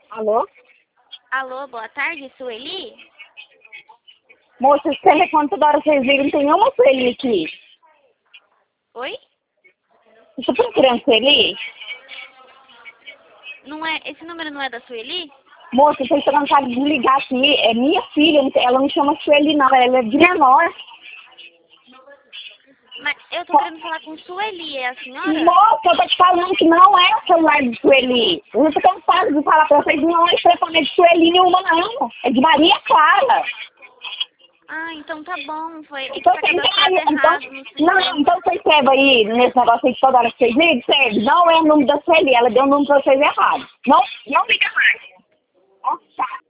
Alô? Alô, boa tarde, Sueli? Moça, esse telefone toda hora vocês ligam, não tem nenhuma Sueli aqui. Oi? Você tá procurando Sueli? Não é, esse número não é da Sueli? Moça, vocês estão tentando de ligar aqui. É minha filha, ela não chama Sueli não, ela é de menor. Mas eu tô querendo falar com Sueli, é a senhora? Moça, eu tô te falando que não é o celular de Sueli. Eu tô cansado de falar pra vocês, não é o telefone de Sueli nenhuma não. É de Maria Clara. Ah, então tá bom, foi é que Então, tá cadastrado errado no sistema. então você escreve aí nesse negócio aí que toda hora que vocês ligam, escreve. Não é o número da Sueli, ela deu o número pra vocês errado. Não liga mais. Nossa.